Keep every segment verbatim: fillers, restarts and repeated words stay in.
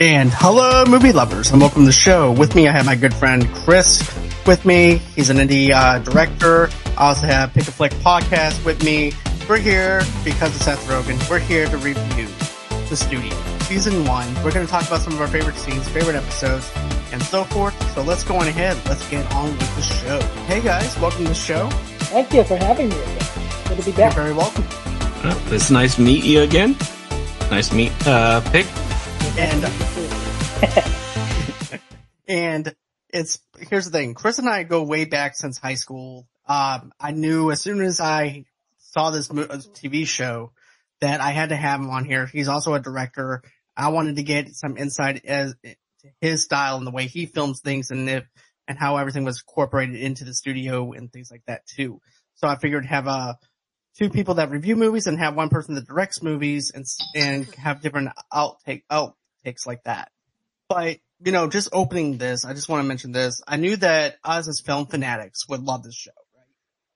And hello, movie lovers, and welcome to the show. With me, I have my good friend Chris with me. He's an indie uh, director. I also have Pick a Flick podcast with me. We're here because of Seth Rogen. We're here to review The Studio, season one. We're going to talk about some of our favorite scenes, favorite episodes, and so forth. So let's go on ahead. Let's get on with the show. Hey guys, welcome to the show. Thank you for having me again. Good to be back. You're very welcome. Well, it's nice to meet you again. Nice to meet uh, Pick. And and it's here's the thing. Chris and I go way back since high school. Um, I knew as soon as I saw this T V show that I had to have him on here. He's also a director. I wanted to get some insight as to his style and the way he films things, and if and how everything was incorporated into the studio and things like that too. So I figured have a two people that review movies and have one person that directs movies and and have different outtake outtakes like that. But, you know, just opening this, I just want to mention this. I knew that us as film fanatics would love this show, right?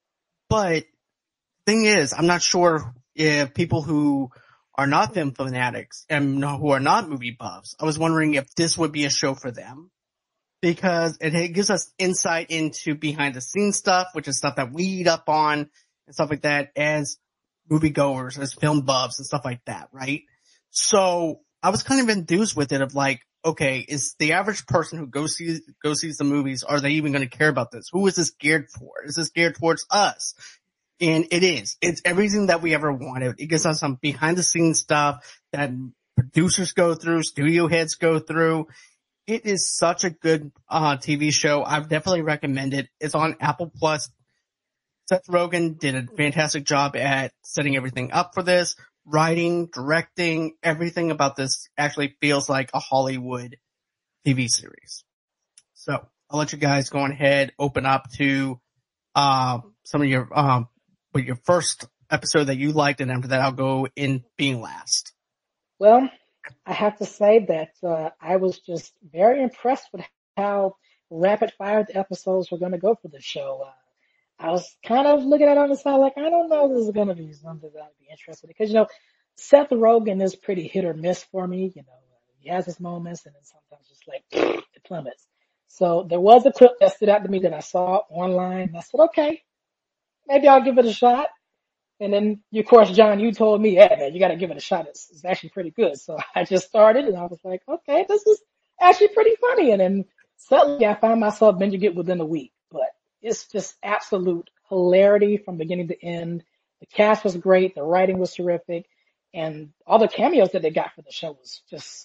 But thing is, I'm not sure if people who are not film fanatics and who are not movie buffs, I was wondering if this would be a show for them. Because it gives us insight into behind the scenes stuff, which is stuff that we eat up on and stuff like that as moviegoers, as film buffs and stuff like that, right? So I was kind of enthused with it of like, okay, is the average person who goes see, go sees the movies, are they even going to care about this? Who is this geared for? Is this geared towards us? And it is. It's everything that we ever wanted. It gives us some behind the scenes stuff that producers go through, studio heads go through. It is such a good uh T V show. I would definitely recommend it. It's on Apple Plus. Seth Rogen did a fantastic job at setting everything up for this. Writing, directing, everything about this actually feels like a Hollywood T V series. So I'll let you guys go on ahead, open up to uh, some of your um with your first episode that you liked, and after that I'll go in being last. Well, I have to say that uh, I was just very impressed with how rapid fire the episodes were going to go for the show. Uh, I was kind of looking at it on the side like, I don't know if this is going to be something that I'd be interested in. Because, you know, Seth Rogen is pretty hit or miss for me. You know, he has his moments and then sometimes just like it plummets. So there was a clip that stood out to me that I saw online. And I said, okay, maybe I'll give it a shot. And then, of course, John, you told me, yeah, man, you got to give it a shot. It's, it's actually pretty good. So I just started and I was like, okay, this is actually pretty funny. And then suddenly I found myself binging it within a week. But it's just absolute hilarity from beginning to end. The cast was great. The writing was terrific. And all the cameos that they got for the show was just,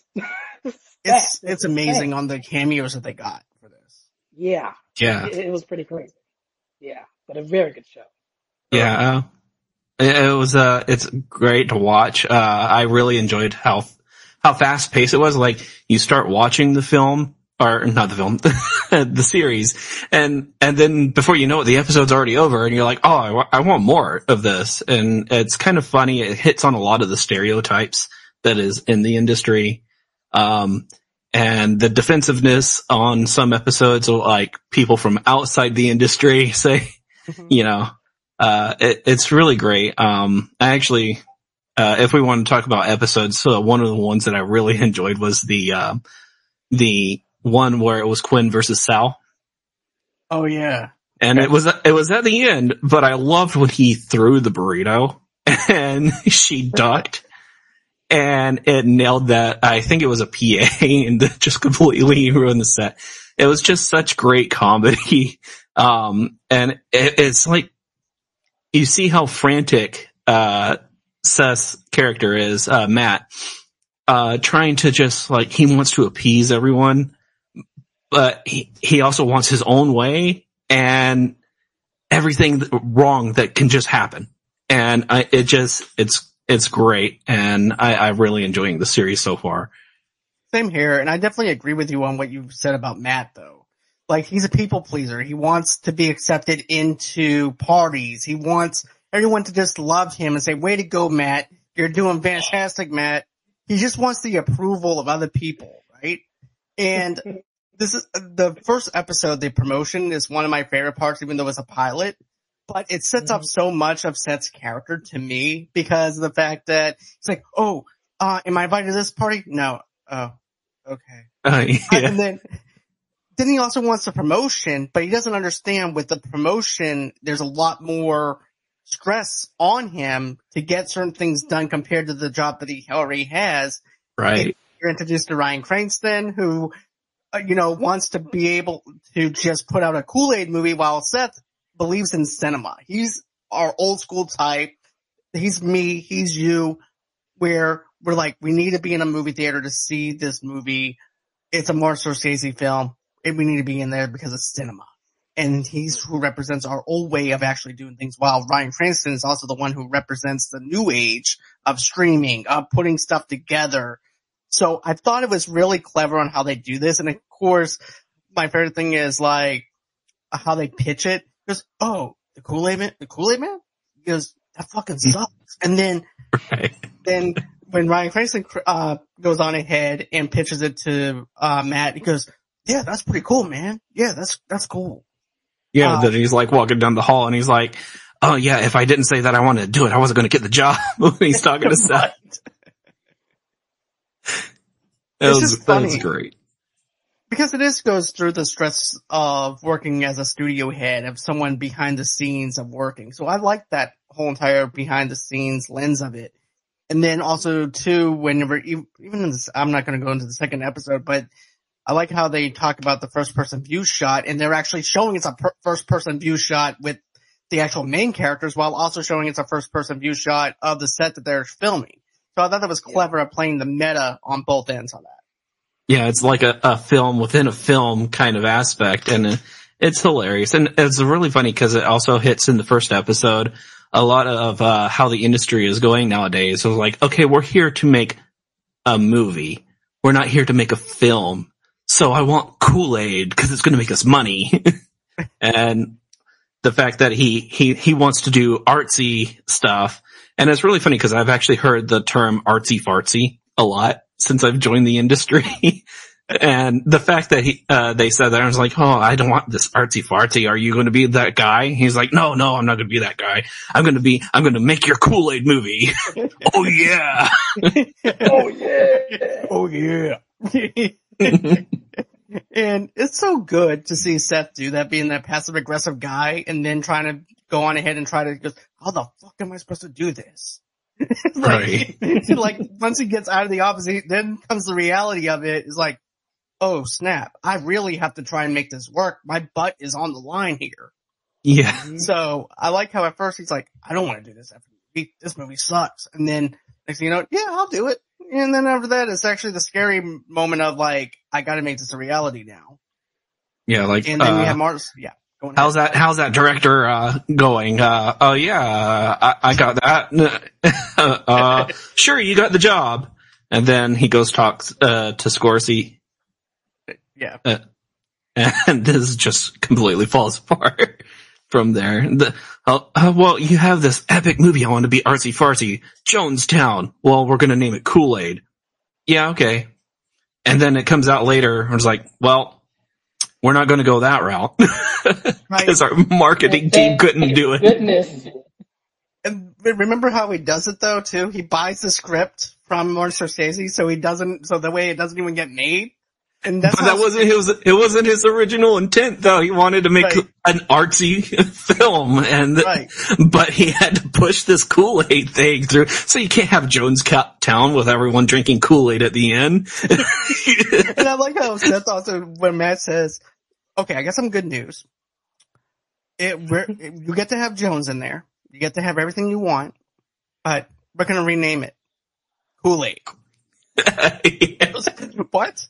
it's, it's amazing on the cameos that they got for this. Yeah. Yeah. It, it was pretty crazy. Yeah. But a very good show. Yeah. Uh, it, it was, uh, it's great to watch. Uh, I really enjoyed how, how fast paced it was. Like you start watching the film, or not the film, the series, and and then before you know it, the episode's already over, and you're like, oh, I, w- I want more of this. And it's kind of funny. It hits on a lot of the stereotypes that is in the industry, um, and the defensiveness on some episodes, like people from outside the industry say, you know, uh, it, it's really great. Um, I actually, uh, if we want to talk about episodes, so one of the ones that I really enjoyed was the uh, the one where it was Quinn versus Sal. Oh yeah. And it was, it was at the end, but I loved when he threw the burrito and she ducked and it nailed that. I think it was a P A and just completely ruined the set. It was just such great comedy. Um, and it, it's like, you see how frantic, uh, Seth's character is, uh, Matt, uh, trying to just like, he wants to appease everyone. But he, he also wants his own way and everything wrong that can just happen. And I, it just, it's, it's great. And I, I'm really enjoying the series so far. Same here. And I definitely agree with you on what you said about Matt though. Like he's a people pleaser. He wants to be accepted into parties. He wants everyone to just love him and say, way to go, Matt. You're doing fantastic, Matt. He just wants the approval of other people, right? And this is the first episode, the promotion is one of my favorite parts, even though it's a pilot, but it sets up so much of Seth's character to me because of the fact that it's like, oh, uh, am I invited to this party? No. Oh, okay. Uh, yeah. And then, then he also wants the promotion, but he doesn't understand with the promotion, there's a lot more stress on him to get certain things done compared to the job that he already has. Right. And you're introduced to Ryan Cranston, who, uh, you know, wants to be able to just put out a Kool-Aid movie while Seth believes in cinema. He's our old school type. He's me. He's you. Where we're like, we need to be in a movie theater to see this movie. It's a Martin Scorsese film. And we need to be in there because it's cinema. And he's who represents our old way of actually doing things, while Ryan Cranston is also the one who represents the new age of streaming, of putting stuff together. So I thought it was really clever on how they do this. And of course, my favorite thing is like how they pitch it. Because, oh, the Kool-Aid Man, the Kool-Aid Man? He goes, that fucking sucks. And then, Right. then when Ryan Cranston, uh, goes on ahead and pitches it to, uh, Matt, he goes, yeah, that's pretty cool, man. Yeah, that's, that's cool. Yeah, Uh, that he's like walking down the hall and he's like, oh yeah, if I didn't say that I wanted to do it, I wasn't going to get the job. When he's talking to Seth. That It's was, just that was funny. great. Because it is goes through the stress of working as a studio head, of someone behind the scenes of working. So I like that whole entire behind the scenes lens of it. And then also too, whenever, even in this, I'm not going to go into the second episode, but I like how they talk about the first person view shot, and they're actually showing it's a per- first person view shot with the actual main characters, while also showing it's a first person view shot of the set that they're filming. So I thought that was clever at playing the meta on both ends on that. Yeah, it's like a, a film within a film kind of aspect, and uh, it's hilarious. And it's really funny because it also hits in the first episode a lot of uh, how the industry is going nowadays. So it's like, okay, we're here to make a movie. We're not here to make a film. So I want Kool-Aid because it's going to make us money. And the fact that he, he, he wants to do artsy stuff. And it's really funny because I've actually heard the term artsy fartsy a lot since I've joined the industry. And the fact that he, uh, they said that, I was like, oh, I don't want this artsy fartsy. Are you going to be that guy? He's like, no, no, I'm not going to be that guy. I'm going to be, I'm going to make your Kool-Aid movie. Oh yeah. Oh yeah. Oh yeah. And it's so good to see Seth do that, being that passive aggressive guy, and then trying to go on ahead and try to go, how the fuck am I supposed to do this? like, Right. like once he gets out of the office, he, then comes the reality of it. Is like, oh snap! I really have to try and make this work. My butt is on the line here. Yeah. So I like how at first he's like, I don't want to do this after the movie. This movie sucks. And then next thing you know, yeah, I'll do it. And then after that, it's actually the scary moment of like, I got to make this a reality now. Yeah. Like, And then we uh, have Mars. Yeah. Go on how's ahead. that, how's that director, uh, going? Uh, oh yeah, uh, I, I got that. uh, sure, you got the job. And then he goes talks, uh, to Scorsese. Yeah. Uh, and this just completely falls apart from there. The, uh, uh, well, you have this epic movie I want to be artsy fartsy. Jonestown. Well, we're going to name it Kool-Aid. Yeah, okay. And then it comes out later and it's like, well, we're not going to go that route. Because our marketing team couldn't do it. Goodness. And remember how he does it though too? He buys the script from Martin Scorsese, so he doesn't, so the way it doesn't even get made. And that's But that wasn't his, it wasn't his original intent though. He wanted to make Right. an artsy film and, Right. but he had to push this Kool-Aid thing through. So you can't have Jonestown with everyone drinking Kool-Aid at the end. And I like how Seth also, when Matt says, okay, I got some good news. It, we're, you get to have Jones in there. You get to have everything you want, but we're going to rename it Kool-Aid. I was like, what?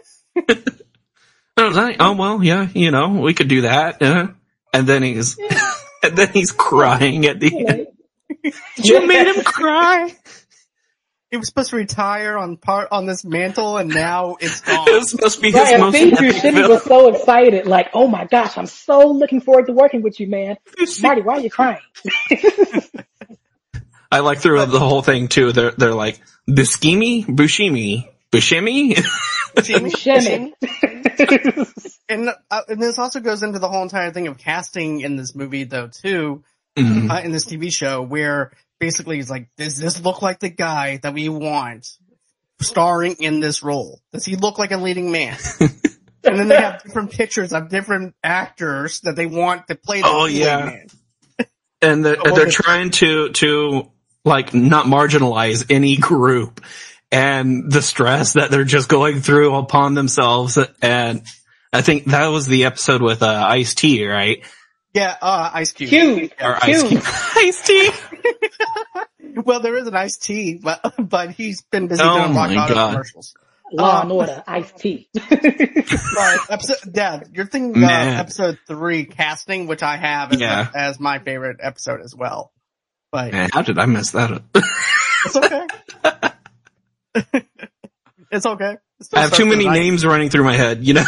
I was like, oh well, yeah, you know, we could do that. Uh, and then he's, and then he's crying at the end. You made him cry. He was supposed to retire on part on this mantle, and now it's gone. This must be his Right, I most think epic Shitty film. was so excited, like, oh my gosh, I'm so looking forward to working with you, man. Marty, why are you crying? I like throughout the whole thing too. They're they're like Buscemi, Bushimi, Bushimi. Shimmy. And, uh, and this also goes into the whole entire thing of casting in this movie, though, too, Mhm. uh, in this T V show, where basically it's like, does this look like the guy that we want starring in this role? Does he look like a leading man? And then they have different pictures of different actors that they want to play the Oh, leading yeah. man. And they're, Oh, they're it's- trying to, to, like, not marginalize any group and the stress that they're just going through upon themselves. And I think that was the episode with, uh, Ice-T, right? Yeah, uh, Ice Cube. Cube. Or Cube. Ice-T. Well, there is an Ice T, but, but he's been busy Oh doing Rock my Auto God. commercials. Law Um, and Order, Ice-T. Right, episode, Dad, you're thinking of Man. episode three, casting, which I have as, Yeah. as my favorite episode as well. But Man, how did I mess that up? it's okay. It's okay. It still I have too starts many with an I. names running through my head, you know?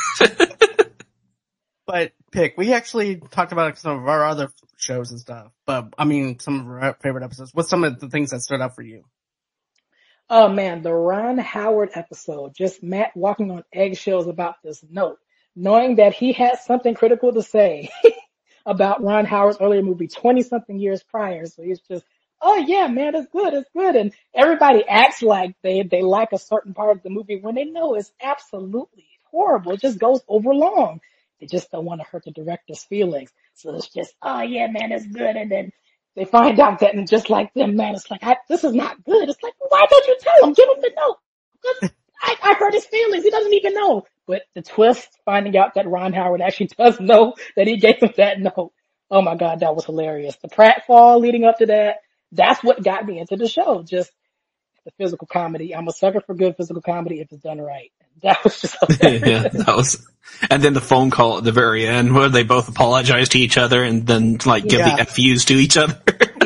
But pick, we actually talked about some of our other shows and stuff, but I mean, some of our favorite episodes. What's some of the things that stood out for you? Oh man, the Ron Howard episode, just Matt walking on eggshells about this note, knowing that he had something critical to say about Ron Howard's earlier movie twenty something years prior. So he's just, oh yeah, man, it's good, it's good. And everybody acts like they, they like a certain part of the movie when they know it's absolutely horrible. It just goes over long. They just don't want to hurt the director's feelings. So it's just, oh yeah, man, it's good. And then they find out that, and just like them, man, it's like, I, this is not good. It's like, why don't you tell him? Give him the note. 'Cause I, I hurt his feelings. He doesn't even know. But the twist, finding out that Ron Howard actually does know that he gave him that note. Oh my God, that was hilarious. The pratfall leading up to that, that's what got me into the show. Just the physical comedy. I'm a sucker for good physical comedy if it's done right. That was just hilarious. Yeah, that was, and then the phone call at the very end where they both apologize to each other and then like give Yeah. the F U's to each other.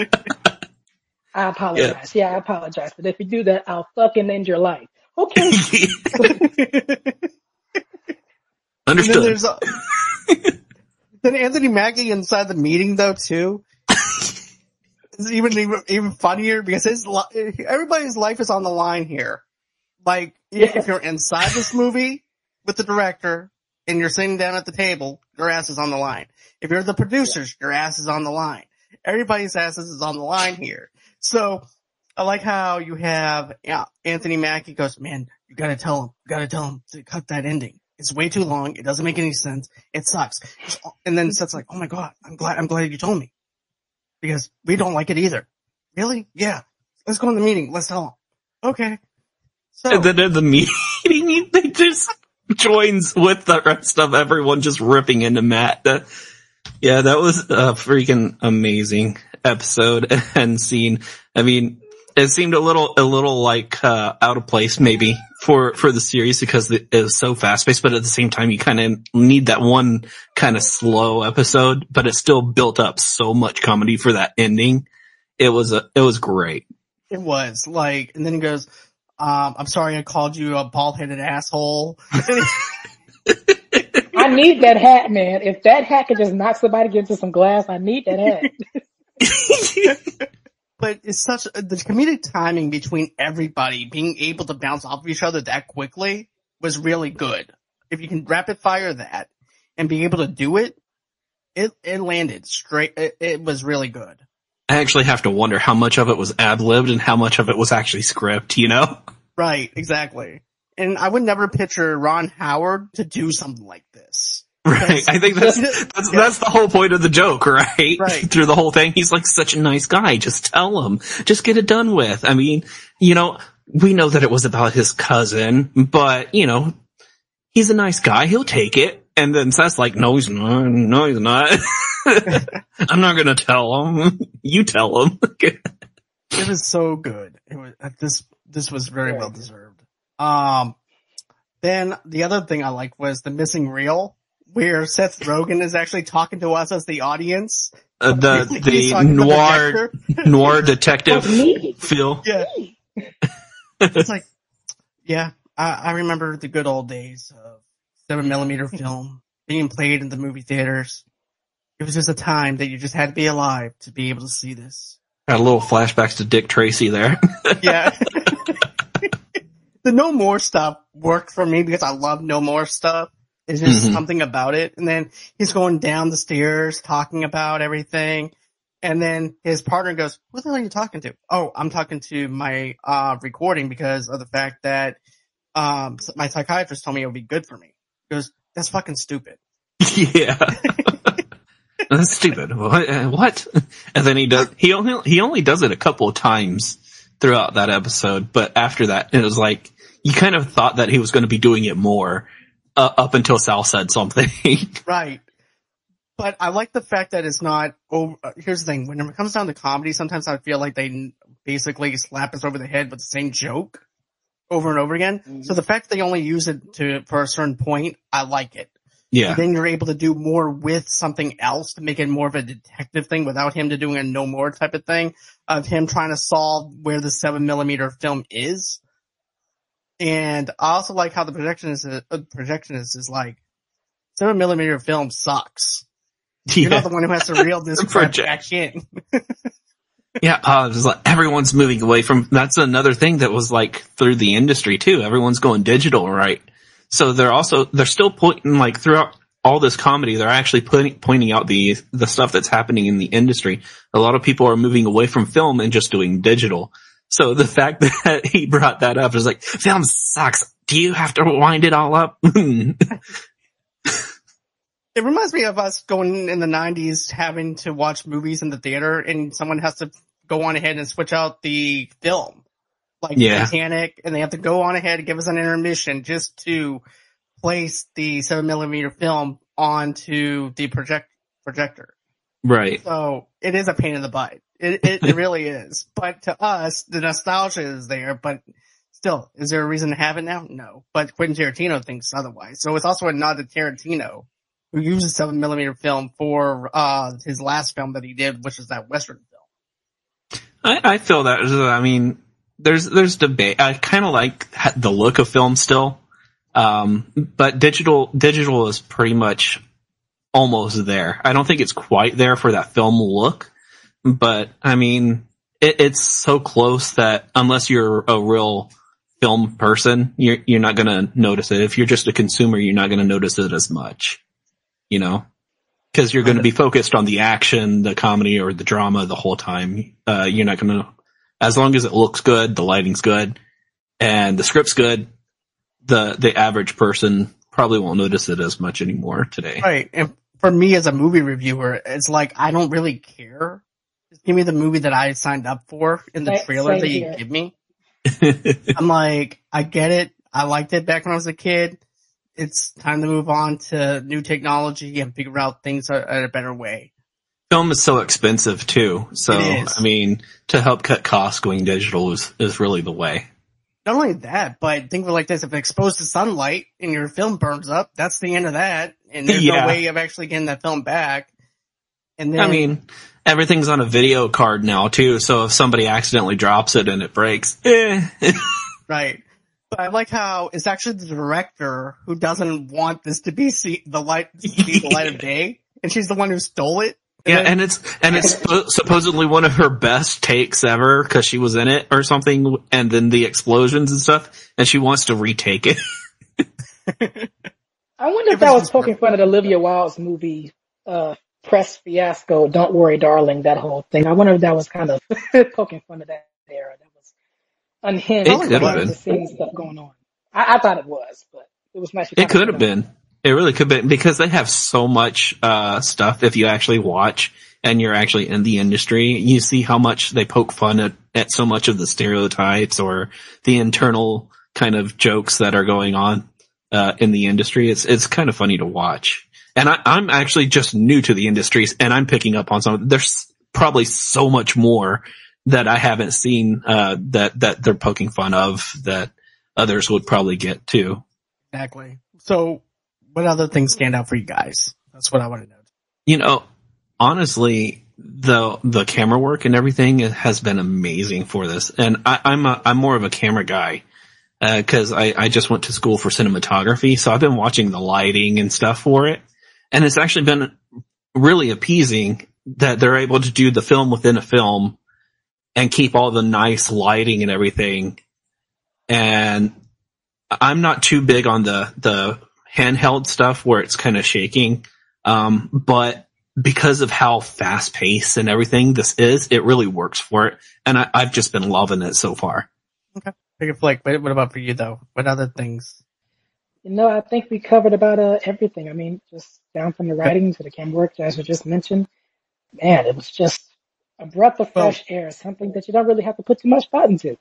I apologize. Yeah. I apologize. But if you do that, I'll fucking end your life. Okay. And then Understood. there's a, then Anthony Mackie inside the meeting though too. Is even, even even funnier because his li- everybody's life is on the line here. Like if, Yeah. if you're inside this movie with the director and you're sitting down at the table, your ass is on the line. If you're the producers, your ass is on the line. Everybody's asses is on the line here. So I like how you have yeah, Anthony Mackie goes, man, you gotta tell him, you gotta tell him to cut that ending. It's way too long. It doesn't make any sense. It sucks. And then Seth's like, oh my God, I'm glad, I'm glad you told me. Because we don't like it either. Really? Yeah. Let's go in the meeting. Let's tell him. Okay. So, And then in the meeting, they just joins with the rest of everyone just ripping into Matt. That, yeah, that was a freaking amazing episode and scene. I mean, it seemed a little, a little like, uh, out of place maybe for, for the series because it is so fast paced, but at the same time you kind of need that one kind of slow episode, but it still built up so much comedy for that ending. It was a, it was great. it was like, and then he goes, um, I'm sorry I called you a bald-headed asshole. I need that hat, man. If that hat could just knock somebody into some glass, I need that hat. But it's such, the comedic timing between everybody being able to bounce off of each other that quickly was really good. If you can rapid fire that and be able to do it, it, it landed straight, it, it was really good. I actually have to wonder how much of it was ad-libbed and how much of it was actually script, you know? Right, exactly. And I would never picture Ron Howard to do something like this. Right. I think that's, that's, Yeah. that's the whole point of the joke, right? Right. Through the whole thing. He's like such a nice guy. Just tell him. Just get it done with. I mean, you know, we know that it was about his cousin, but you know, he's a nice guy. He'll take it. And then Seth's like, no, he's not. No, he's not. I'm not going to tell him. You tell him. It was so good. It was, uh, this, this was very well deserved. Um, then the other thing I liked was the missing reel, where Seth Rogen is actually talking to us as the audience. Uh, the, He's the talking to the noir, director. noir detective That's me. feel. Yeah. It's like, yeah, I, I remember the good old days of seven millimeter film being played in the movie theaters. It was just a time that you just had to be alive to be able to see this. Got a little flashbacks to Dick Tracy there. Yeah. The No More stuff worked for me because I love No More stuff. It's just Mhm. something about it. And then he's going down the stairs talking about everything. And then his partner goes, "Who the hell are you talking to?" "Oh, I'm talking to my uh recording because of the fact that um my psychiatrist told me it would be good for me." He goes, "That's fucking stupid." Yeah. That's stupid. What? uh, what? And then he does, he only, he only does it a couple of times throughout that episode, but after that, it was like, you kind of thought that he was going to be doing it more, uh, up until Sal said something. Right. But I like the fact that it's not over. Here's the thing. When it comes down to comedy, sometimes I feel like they basically slap us over the head with the same joke over and over again. Mm-hmm. So the fact that they only use it to, for a certain point, I like it. Yeah. And then you're able to do more with something else to make it more of a detective thing without him to doing a no more type of thing of him trying to solve where the seven millimeter film is. And I also like how the projectionist is, uh, projectionist is like, seven millimeter film sucks. Yeah. You're not the one who has to reel this crap back in. Yeah, uh, it's like everyone's moving away from, that's another thing that was like through the industry too. Everyone's going digital, right? So they're also, they're still pointing, like throughout all this comedy, they're actually putting, pointing out the, the stuff that's happening in the industry. A lot of people are moving away from film and just doing digital. So the fact that he brought that up is like, film sucks. Do you have to wind it all up? It reminds me of us going in the nineties having to watch movies in the theater and someone has to go on ahead and switch out the film. Like yeah. Titanic, and they have to go on ahead and give us an intermission just to place the seven millimeter film onto the project projector. Right. So it is a pain in the butt. It, it, it really is. But to us, the nostalgia is there, but still, is there a reason to have it now? No. But Quentin Tarantino thinks otherwise. So it's also a nod to Tarantino, who uses seven millimeter film for, uh, his last film that he did, which is that Western film. I, I feel that, I mean, there's, there's debate. I kind of like the look of film still. Um, but digital, digital is pretty much almost there. I don't think it's quite there for that film look, but I mean, it, it's so close that unless you're a real film person, you're, you're not going to notice it. If you're just a consumer, you're not going to notice it as much, you know, cause you're going to be focused on the action, the comedy or the drama the whole time. Uh, you're not going to, as long as it looks good, the lighting's good and the script's good, the, the average person probably won't notice it as much anymore today. Right. And for me as a movie reviewer, it's like, I don't really care. Just give me the movie that I signed up for in the trailer that you give me. I'm like, I get it. I liked it back when I was a kid. It's time to move on to new technology and figure out things in a better way. Film is so expensive too. So, I mean, to help cut costs, going digital is, is really the way. Not only that, but think of it like this. If it's exposed to sunlight and your film burns up, that's the end of that. And there's yeah. no way of actually getting that film back. And then, I mean, everything's on a video card now too. So if somebody accidentally drops it and it breaks, eh. Right. But I like how it's actually the director who doesn't want this to be see the light, see the light of day. And she's the one who stole it. And yeah, then, and it's, and it's supposedly one of her best takes ever because she was in it or something, and then the explosions and stuff, and she wants to retake it. I wonder if that was poking fun at Olivia Wilde's movie, uh, Press Fiasco, Don't Worry Darling, that whole thing. I wonder if that was kind of poking fun at that era. That was unhinged. It could have been. The scene stuff going on. I, I thought it was, but it was nice. It could have been. It really could be, because they have so much uh stuff. If you actually watch and you're actually in the industry, you see how much they poke fun at, at so much of the stereotypes or the internal kind of jokes that are going on uh in the industry. It's it's kind of funny to watch. And I, I'm actually just new to the industries, and I'm picking up on some. There's probably so much more that I haven't seen uh that that they're poking fun of that others would probably get too. Exactly. So, what other things stand out for you guys? That's what I want to know. You know, honestly, the the camera work and everything has been amazing for this. And I, I'm a, I'm more of a camera guy because uh, I, I just went to school for cinematography, so I've been watching the lighting and stuff for it. And it's actually been really appeasing that they're able to do the film within a film and keep all the nice lighting and everything. And I'm not too big on the the handheld stuff where it's kind of shaking. Um, but because of how fast paced and everything this is, it really works for it. And I, I've just been loving it so far. Okay. Pick a flick. But what about for you though? What other things? You know, I think we covered about uh, everything. I mean, just down from the writing to the camera work, as we just mentioned. Man, it was just a breath of fresh well, air, something that you don't really have to put too much thought into.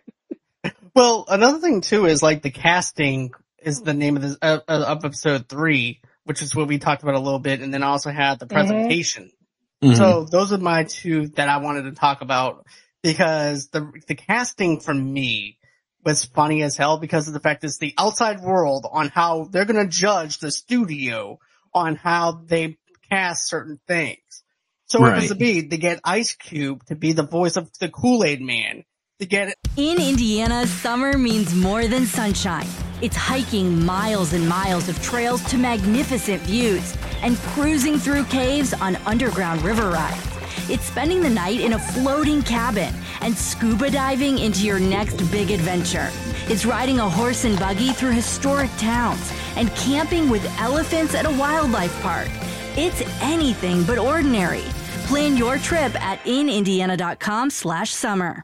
Well, another thing too is like the casting is the name of this uh, of episode three, which is what we talked about a little bit, and then also had the presentation. Mm-hmm. So those are my two that I wanted to talk about because the the casting for me was funny as hell because of the fact it's the outside world on how they're going to judge the studio on how they cast certain things. So right. It was to be to get Ice Cube to be the voice of the Kool-Aid Man. To get it. In Indiana, summer means more than sunshine. It's hiking miles and miles of trails to magnificent views and cruising through caves on underground river rides. It's spending the night in a floating cabin and scuba diving into your next big adventure. It's riding a horse and buggy through historic towns and camping with elephants at a wildlife park. It's anything but ordinary. Plan your trip at inindiana.com slash summer.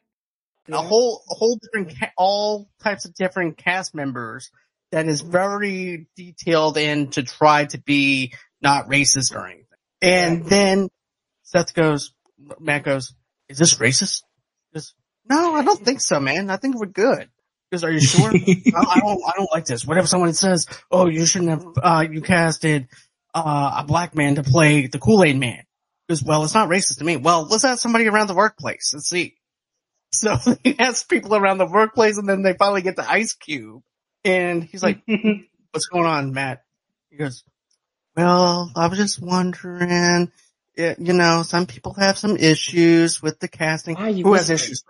A whole, a whole different, ca- all types of different cast members that is very detailed in to try to be not racist or anything. And then Seth goes, Matt goes, is this racist? He goes, no, I don't think so, man. I think we're good. He goes, are you sure? I, I don't, I don't like this. Whatever someone says, oh, you shouldn't have, uh, you casted, uh, a black man to play the Kool-Aid Man. He goes, well, it's not racist to me. Well, let's ask somebody around the workplace and see. So he asks people around the workplace and then they finally get to Ice Cube. And he's like, what's going on, Matt? He goes, well, I was just wondering, it, you know, some people have some issues with the casting. Who has issues?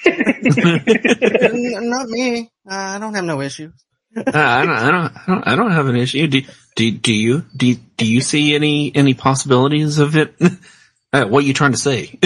Not me. Uh, I don't have no issues. uh, I, don't, I don't, I don't, I don't have an issue. Do, do, do you, do, do you see any, any possibilities of it? Uh, what are you trying to say?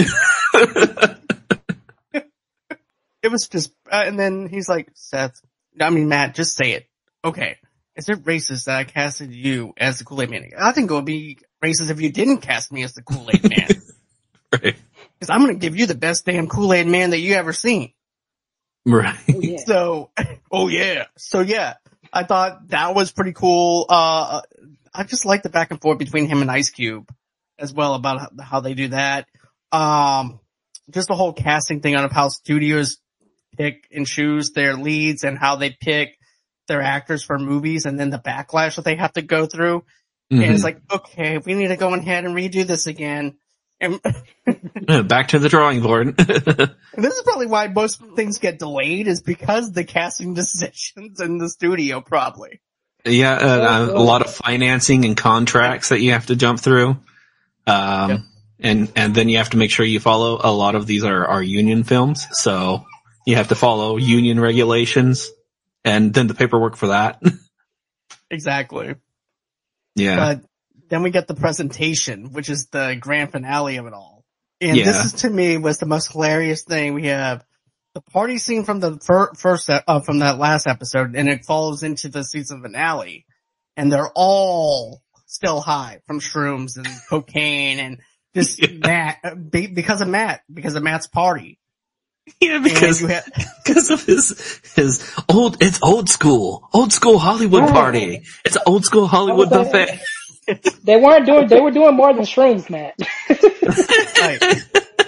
It was just, uh, and then he's like, Seth, I mean, Matt, just say it. Okay. Is it racist that I casted you as the Kool-Aid Man? I think it would be racist if you didn't cast me as the Kool-Aid Man. Right. Because I'm going to give you the best damn Kool-Aid Man that you ever seen. Right. Oh, yeah. So, oh yeah. So yeah, I thought that was pretty cool. Uh, I just like the back and forth between him and Ice Cube as well about how they do that. Um, just the whole casting thing on how studios pick and choose their leads and how they pick their actors for movies and then the backlash that they have to go through. Mm-hmm. And it's like, okay, we need to go ahead and redo this again. And back to the drawing board. And this is probably why most things get delayed is because the casting decisions in the studio probably. Yeah, uh, a lot of financing and contracts that you have to jump through. Um, yep. and, and then you have to make sure you follow, a lot of these are, are union films. So you have to follow union regulations and then the paperwork for that. Exactly. Yeah. But then we get the presentation, which is the grand finale of it all. And yeah. This is, to me, was the most hilarious thing. We have the party scene from the fir- first, uh, from that last episode, and it follows into the season finale. And they're all still high from shrooms and cocaine and just yeah. Matt, because of Matt, because of Matt's party. Yeah, because, have, because of his, his old, it's old school, old school Hollywood yeah. party. It's an old school Hollywood buffet. They weren't doing, they were doing more than shrooms, Matt. Right.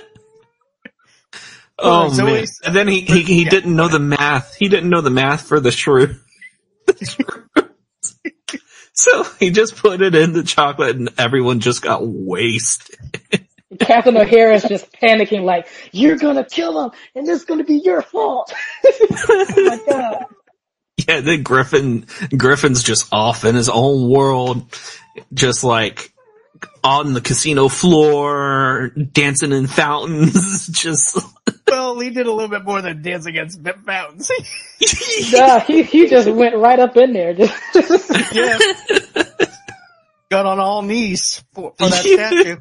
Oh, so man. And then he, he, he yeah. didn't know the math. He didn't know the math for the shroom. So he just put it in the chocolate and everyone just got wasted. Captain O'Hara is just panicking like, you're gonna kill him and this is gonna be your fault. Oh my god. Yeah, then Griffin, Griffin's just off in his own world, just like on the casino floor, dancing in fountains, just. Well, he did a little bit more than dance against fountains. Nah, he, he just went right up in there. Yeah. Got on all knees for, for that statue.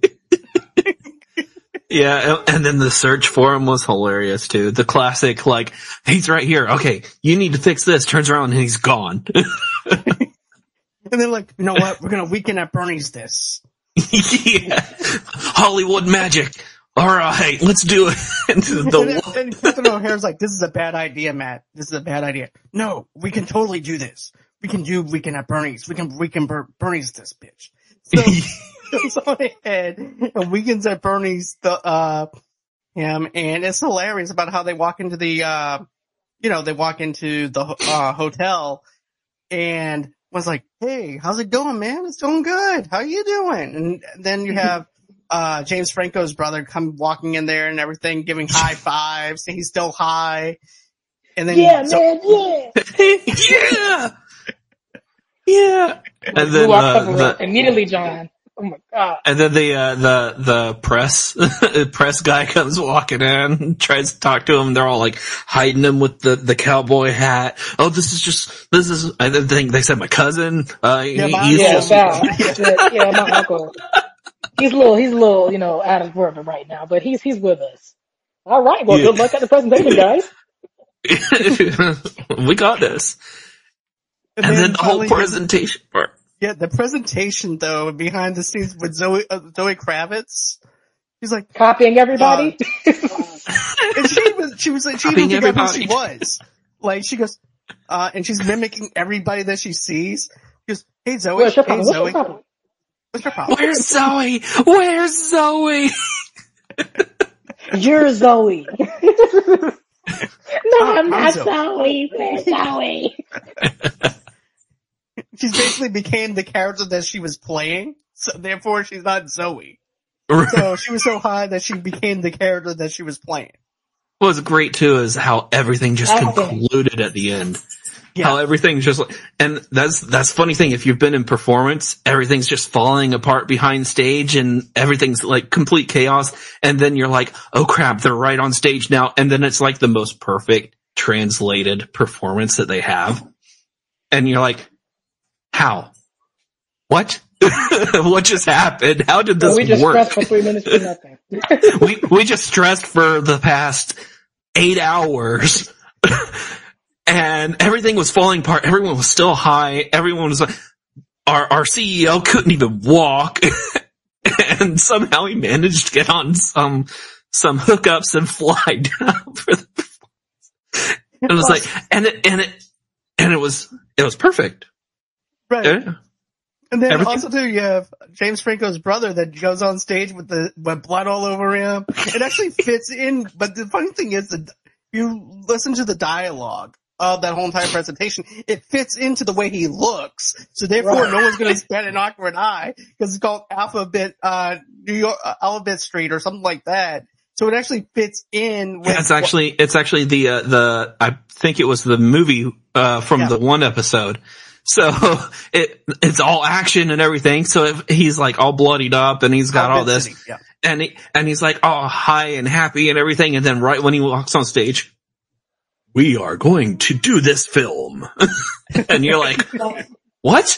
Yeah, and then the search for him was hilarious too. The classic, like, he's right here. Okay, you need to fix this. Turns around and he's gone. And they're like, you know what? We're gonna weekend at Bernie's this. Yeah. Hollywood magic. All right, let's do it. the and, and Captain O'Hare's like, this is a bad idea, Matt. This is a bad idea. No, we can totally do this. We can do Weekend at Bernie's. We can, we can Ber- Bernie's this bitch. So, goes on ahead and Weekends at Bernie's, the, uh, him, and it's hilarious about how they walk into the, uh, you know, they walk into the, uh, hotel and was like, hey, how's it going, man? It's going good. How you doing? And then you have, uh, James Franco's brother come walking in there and everything, giving high fives, and he's still high. And then, yeah, so, man, yeah. yeah. Yeah. And then, Who I uh, cover the, up immediately, John. Oh my god. and then the, uh, the, the press, press guy comes walking in, tries to talk to him. They're all like hiding him with the, the cowboy hat. Oh, this is just, this is, I think they said my cousin, uh, Yeah, he- my- he's Yeah, just, Val. yeah, yeah, my uncle. He's a little, he's a little, you know, out of order right now, but he's he's with us. All right, well, Yeah. good luck at the presentation, guys. we got this. And, then, the whole finally- presentation part. Yeah, the presentation though, behind the scenes with Zoe, uh, Zoe Kravitz. She's like, Copying everybody. and she was, she was like, she Copying didn't figure out who she everybody. was. Like, she goes, uh, and she's mimicking everybody that she sees. She goes, hey Zoe, What's your hey problem? What's your Zoe, problem? what's your problem? Where's Zoe? Where's Zoe? You're Zoe. no, I'm I'm not Zoe. Zoe. Where's Zoe? She's basically became the character that she was playing, so therefore she's not Zoe. So she was so high that she became the character that she was playing. What was great too is how everything just Okay. concluded at the end. Yeah. How everything's just like, and that's, that's funny thing. If you've been in performance, everything's just falling apart behind stage and everything's like complete chaos. And then you're like, oh crap, they're right on stage now. And then it's like the most perfect translated performance that they have. And you're like, how? What? What just happened? How did this we just work? stressed for three minutes for nothing. we we just stressed for the past eight hours and everything was falling apart. Everyone was still high. Everyone was like, our our C E O couldn't even walk and somehow he managed to get on some some hookups and fly down for the it was like and it and it and it was it was perfect. Right. Yeah. And then Everything- also too, you have James Franco's brother that goes on stage with the with blood all over him. It actually fits in, but the funny thing is that you listen to the dialogue of that whole entire presentation, it fits into the way he looks. So therefore, Right. no one's going to bat an awkward eye because it's called Alphabet uh New York uh, Alphabet Street or something like that. So it actually fits in. With Yeah, it's actually it's actually the uh, the I think it was the movie uh from Yeah. the one episode. So it it's all action and everything. So if he's like all bloodied up and he's got all Alphabet this City, yeah. and he, and he's like all high and happy and everything. And then right when he walks on stage, we are going to do this film. And you're like, what?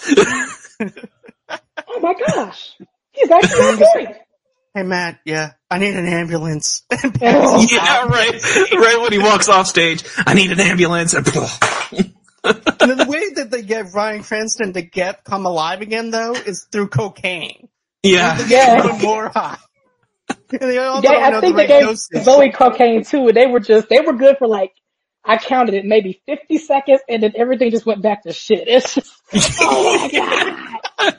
Oh my gosh. He's actually on point. Hey Matt, yeah, I need an ambulance. Oh, Yeah, right. Right when he walks off stage, I need an ambulance. And And then the way that they get Bryan Cranston to get come alive again, though, is through cocaine. yeah. Yeah. Even more high. And they also Yeah, don't know I think the they right gave dosage. Zoe cocaine too, and they were just, they were good for like, I counted it maybe fifty seconds, and then everything just went back to shit. It's just, oh my god.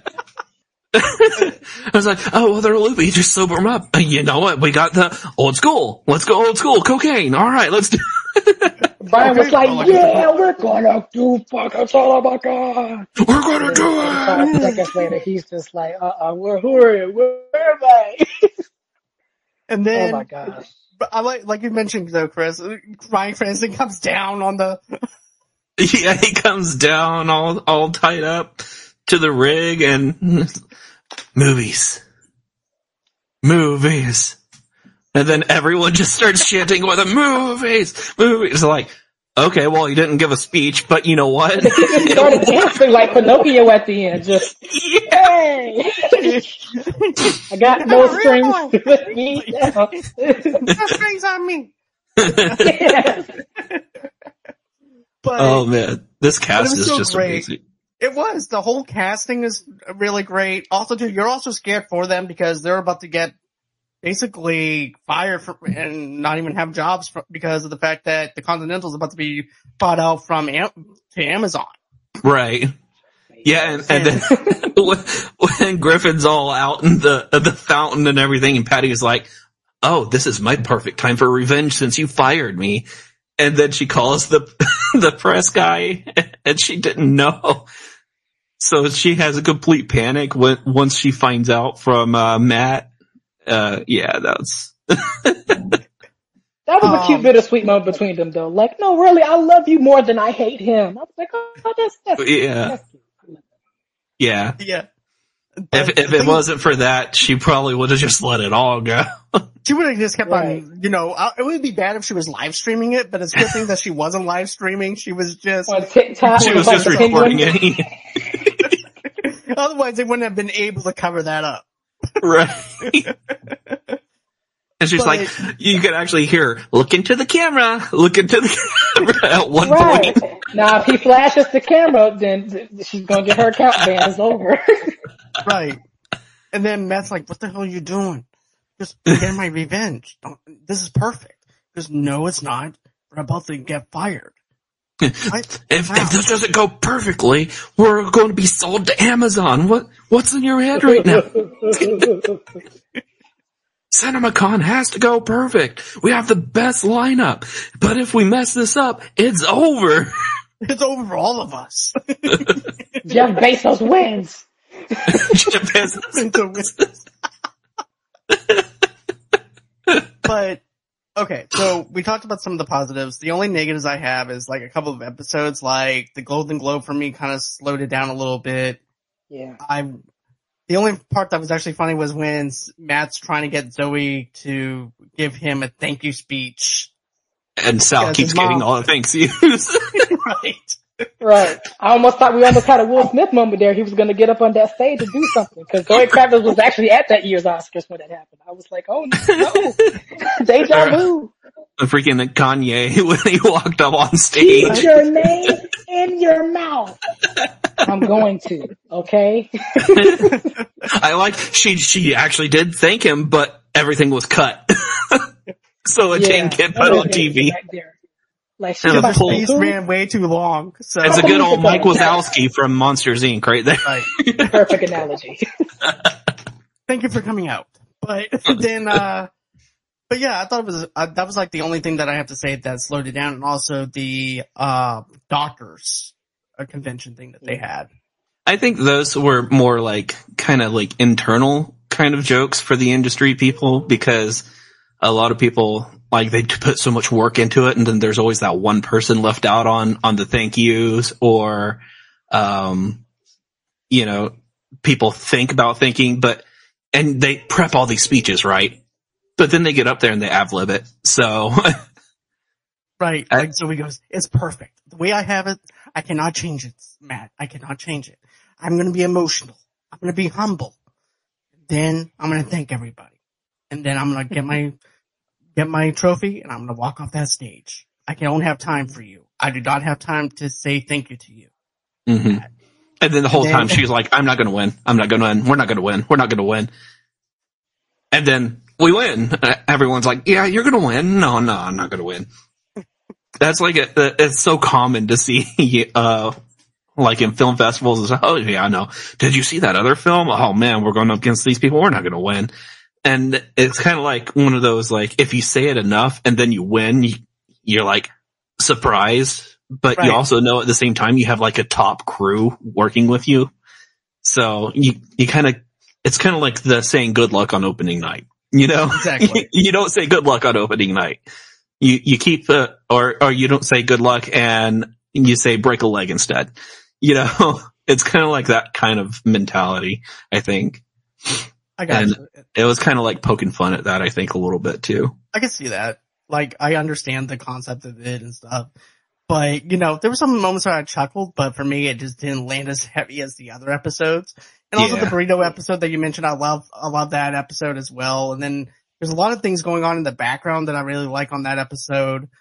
I was like, oh, well, they're loopy. Just sober them up. You know what? We got the old school. Let's go old school. Cocaine. All right, let's do Brian was Okay. like, Oh, like- yeah, we're gonna do fucking oh my god. We're going to do it. Five seconds later, he's just like, uh-uh, where, who are you? Where, where am I? And Oh then, my gosh. but I like, like you mentioned though, Chris, Bryan Cranston comes down on the, Yeah, he comes down all, all tied up to the rig and movies. Movies. And then everyone just starts chanting with the movies, movies. Like, okay, well, he didn't give a speech, but you know what? He just started dancing like Pinocchio at the end, just, hey! I got no Real strings boy. with me. no strings on me. Yeah. But, Oh man, this cast was is so just great. amazing. It was. The whole casting is really great. Also, too, you're also scared for them because they're about to get basically fired for, and not even have jobs for, because of the fact that the Continental is about to be bought out from Am- to Amazon. Right. Yeah, and, and then when, when Griffin's all out in the the fountain and everything, and Patty is like, "Oh, this is my perfect time for revenge since you fired me." And then she calls the the press guy, and she didn't know. So she has a complete panic when, once she finds out from uh, Matt. Uh, yeah, that's that was a Um, cute bittersweet moment between them, though. Like, no, really, I love you more than I hate him. I was like, oh, that's that's cute. yeah, That's cute. I love yeah. Yeah. If But if the it thing- wasn't for that, she probably would have just let it all go. She would have just kept Right. on, you know, uh, it would be bad if she was live streaming it, but it's a good thing that she wasn't live streaming. She was just, that. On TikTok, She it was like just the penguin. recording it. otherwise they wouldn't have been able to cover that up. Right. And she's But like, it- you could actually hear, look into the camera, look into the camera at one Right. point. Now, if he flashes the camera, then th- she's going to get her account banned. It's over. Right. And then Matt's like, what the hell are you doing? Just get my revenge. Don't, this is perfect. Because no, it's not. We're about to get fired. I, If, wow. if this doesn't go perfectly, we're going to be sold to Amazon. What, what's in your head right now? CinemaCon has to go perfect. We have the best lineup. But if we mess this up, it's over. It's over for all of us. Jeff Bezos wins. But okay, so we talked about some of the positives. The only negatives I have is like a couple of episodes, like the Golden Globe for me kind of slowed it down a little bit. Yeah. I the only part that was actually funny was when Matt's trying to get Zoe to give him a thank you speech. And Sal Because keeps his mom- getting all the thanks yous. Right. Right. I almost thought we almost had a Will Smith moment there. He was going to get up on that stage and do something because Zoe Kravitz was actually at that year's Oscars when that happened. I was like, oh no, deja vu. Freaking Kanye when he walked up on stage. Keep your name in your mouth. I'm going to, okay? I like she she actually did thank him, but everything was cut, so it didn't get put on T V. Right there. Like she And was the like, full- These who? ran way too long. So It's a good old Mike Wazowski from Monsters Incorporated right there. Right. Perfect analogy. Thank you for coming out. But then, uh, but yeah, I thought it was, uh, that was like the only thing that I have to say that slowed it down. And also the, uh, doctors uh, convention thing that they had. I think those were more like kind of like internal kind of jokes for the industry people because a lot of people like they put so much work into it, and then there's always that one person left out on on the thank yous, or um, you know, people think about thinking, but and they prep all these speeches, right? But then they get up there and they ad-lib it. So Right. I- Like, so he goes, it's perfect. The way I have it, I cannot change it, Matt. I cannot change it. I'm going to be emotional. I'm going to be humble. Then I'm going to thank everybody. And then I'm going to get my, get my trophy and I'm going to walk off that stage. I don't have time for you. I do not have time to say thank you to you. hmm and then the whole And time then- she's like, I'm not going to win. I'm not going to win. We're not going to win. We're not going to win. And then we win. Uh, Everyone's like, yeah, you're going to win. No, no, I'm not going to win. That's like, a, it's so common to see, uh, like in film festivals. It's like, oh yeah, I know. Did you see that other film? Oh man, we're going up against these people. We're not going to win. And it's kind of like one of those, like, if you say it enough and then you win, you, you're like surprised, but Right. you also know at the same time you have like a top crew working with you. So you, you kind of, it's kind of like the saying good luck on opening night, you know? Exactly. You don't say good luck on opening night. You, you keep the, or, or you don't say good luck and you say break a leg instead. You know, it's kind of like that kind of mentality, I think. I got And- you. It was kind of like poking fun at that, I think, a little bit too. I can see that. Like, I understand the concept of it and stuff. But, you know, there were some moments where I chuckled, but for me, it just didn't land as heavy as the other episodes. And also Yeah. the burrito episode that you mentioned, I love, I love that episode as well. And then there's a lot of things going on in the background that I really like on that episode.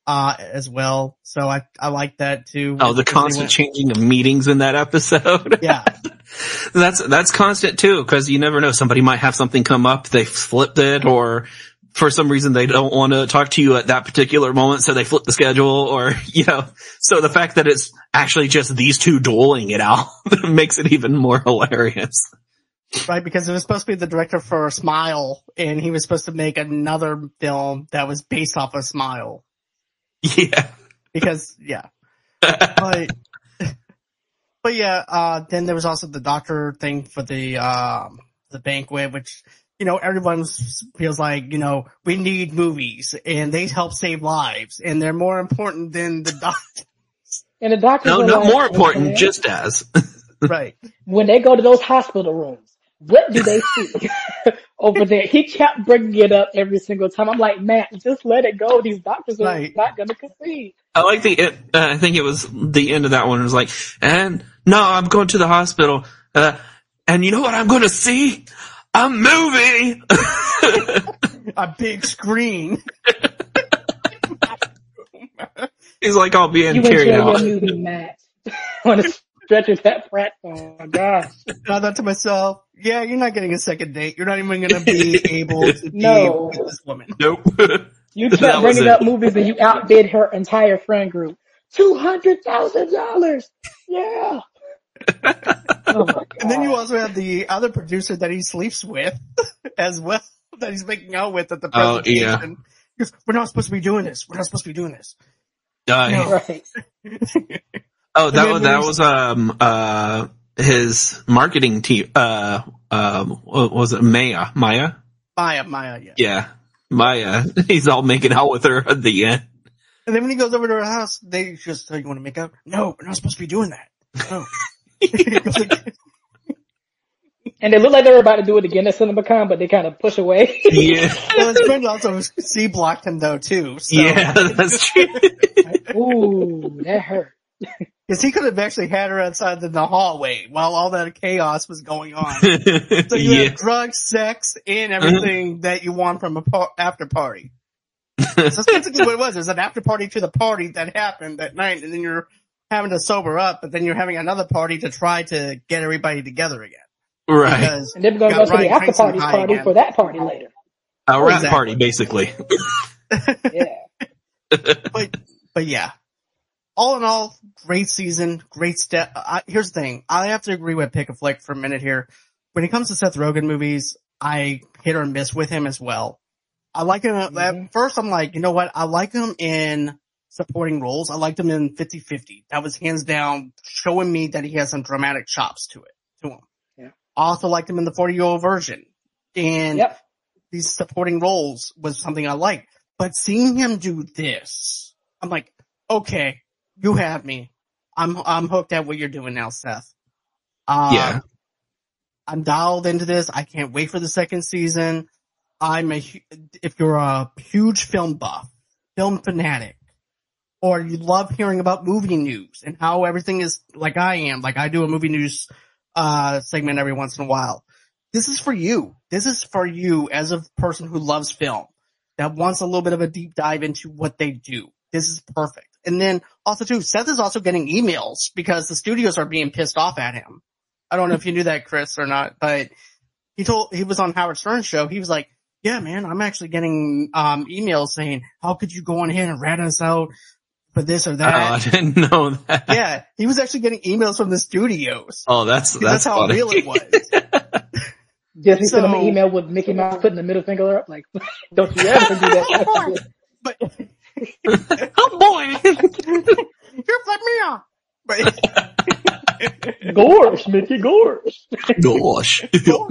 uh, as well. So I, I like that too. Oh, the constant changing of meetings in that episode. Yeah. That's, that's constant too, cause you never know. Somebody might have something come up, they flipped it, or for some reason they don't want to talk to you at that particular moment, so they flip the schedule, or, you know, so the fact that it's actually just these two dueling it out makes it even more hilarious. Right, because it was supposed to be the director for Smile, and he was supposed to make another film that was based off of Smile. Yeah. Because, yeah. but, but yeah, uh, then there was also the doctor thing for the, um, the banquet, which, you know, everyone feels like, you know, we need movies, and they help save lives, and they're more important than the doctors. And the doctors No, are not like, more important, okay. just as. Right. When they go to those hospital rooms, what do they see over there? He kept bringing it up every single time. I'm like, Matt, just let it go. These doctors are Right. not going to concede. I like the, it, uh, I think it was the end of that one. It was like, and no, I'm going to the hospital. Uh, and you know what I'm going to see? A movie! A big screen. He's like, I'll be in You teary enjoy now. your movie, Matt. On a stretch of that platform. Oh, my gosh. I thought to myself, yeah, you're not getting a second date. You're not even going to be able to be No. with this woman. Nope. You That kept was bringing it. up movies and you outbid her entire friend group. Two hundred thousand dollars. Yeah. Oh my God. And then you also have the other producer that he sleeps with as well, that he's making out with at the Oh, presentation. yeah. He goes, we're not supposed to be doing this. We're not supposed to be doing this. Uh, No. Right. Oh, that then was, that there's- was, um, uh, his marketing team, uh, um, what was it Maya? Maya? Maya, Maya, yeah. Yeah. Maya. He's all making out with her at the end. And then when he goes over to her house, they just, oh, you want to make out? No, we're not supposed to be doing that. No. He goes like, And they look like they were about to do it again at CinemaCon, but they kind of push away. Yeah. well, his friend also C-blocked him though too. So. Yeah, that's true. Ooh, that hurt. Because he could have actually had her outside in the hallway while all that chaos was going on. So you Yeah. have drugs, sex, and everything that you want from a par- after party. So that's basically what it was. It was an after party to the party that happened that night, and then you're having to sober up, but then you're having another party to try to get everybody together again. Right. Because And then we're going to got go to the Ryan after Cranston party high party again. for that party later. A rat Exactly. party, basically. Yeah. but but yeah, all in all, great season, great step. I, here's the thing: I have to agree with Pick a Flick for a minute here. When it comes to Seth Rogen movies, I hit or miss with him as well. I like him Mhm. at first. I'm like, you know what? I like him in supporting roles. I liked him in fifty fifty. That was hands down showing me that he has some dramatic chops to it to him. Yeah. I also liked him in the forty year old version, and Yep. these supporting roles was something I liked. But seeing him do this, I'm like, okay, you have me. I'm I'm hooked at what you're doing now, Seth. Um, Yeah. I'm dialed into this. I can't wait for the second season. I'm a hu- if you're a huge film buff, film fanatic, or you love hearing about movie news and how everything is like I am, like I do a movie news uh segment every once in a while. This is for you. This is for you as a person who loves film, that wants a little bit of a deep dive into what they do. This is perfect. And then also too, Seth is also getting emails because the studios are being pissed off at him. I don't know if you knew that, Chris, or not, but he told, he was on Howard Stern's show. He was like, yeah, man, I'm actually getting, um, emails saying, how could you go on ahead and rat us out for this or Oh, that? I didn't know that. Yeah, he was actually getting emails from the studios. Oh, that's, that's, That's how funny. real it was. Disney sent him an So- email with Mickey Mouse putting the middle finger up. Like, don't you ever do that. But Oh boy. you're flip me off. But Gorge, Mickey, gorge. Gosh.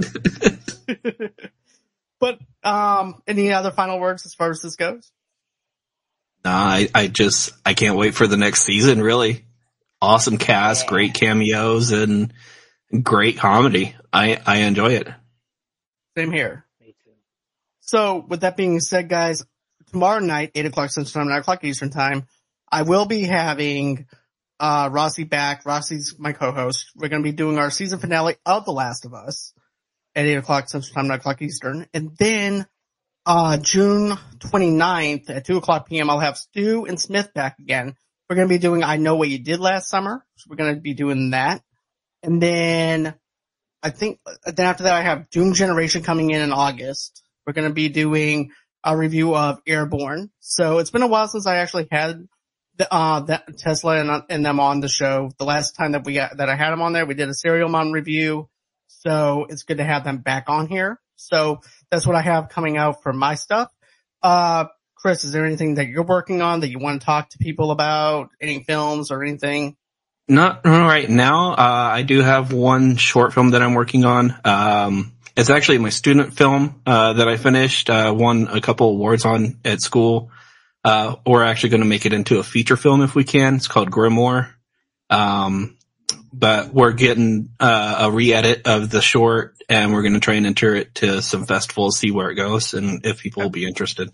but um, any other final words as far as this goes? Nah, I, I just, I can't wait for the next season, really. Awesome cast, Yeah. great cameos, and great comedy. I, I enjoy it. Same here. Me too. So with that being said, guys, tomorrow night, eight o'clock Central Time, nine o'clock Eastern Time, I will be having uh Rossi back. Rossi's my co-host. We're going to be doing our season finale of The Last of Us at eight o'clock Central Time, nine o'clock Eastern. And then uh, June twenty-ninth at two o'clock p.m., I'll have Stu and Smith back again. We're going to be doing I Know What You Did Last Summer. So we're going to be doing that. And then I think then after that I have Doom Generation coming in in August. We're going to be doing a review of Airborne. So it's been a while since I actually had the, uh, that Tesla and, and them on the show. The last time that we got, that I had them on there, we did a Serial Mom review. So it's good to have them back on here. So that's what I have coming out for my stuff. Uh, Chris, is there anything that you're working on that you want to talk to people about? Any films or anything? Not right now. Uh, I do have one short film that I'm working on. Um, it's actually my student film, uh, that I finished, uh, won a couple awards on at school. Uh, we're actually going to make it into a feature film if we can. It's called Grimoire. Um, but we're getting, uh, a re-edit of the short and we're going to try and enter it to some festivals, see where it goes and if people will be interested.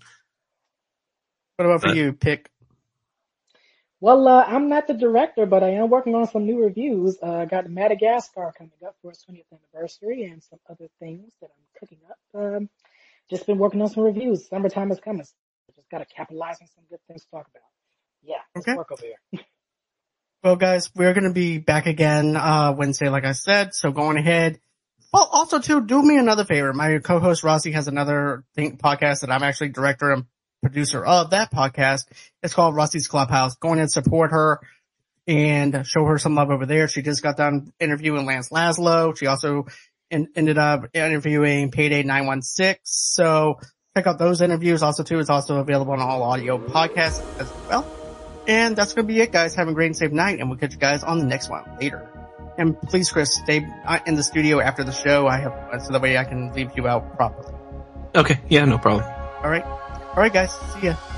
What about for But, you, Pick? Well, uh, I'm not the director, but I am working on some new reviews. Uh, I got Madagascar coming up for its twentieth anniversary and some other things that I'm cooking up. Um, just been working on some reviews. Summertime is coming. So just got to capitalize on some good things to talk about. Yeah, let's Okay. work over here. Well, guys, we're going to be back again uh Wednesday, like I said. So going ahead. Well, also, too, do me another favor. My co-host, Rossi, has another thing, podcast that I'm actually director and producer of that podcast. It's called Rossi's Clubhouse. Go ahead and support her and show her some love over there. She just got done interviewing Lance Laszlo. She also in, ended up interviewing Payday nine one six. So check out those interviews. Also, too, it's also available on all audio podcasts as well. And that's going to be it, guys. Have a great and safe night, and we'll catch you guys on the next one later. And please, Chris, stay in the studio after the show. I have, so that way I can leave you out properly. okay. Yeah, no problem. All right. All right, guys. See ya.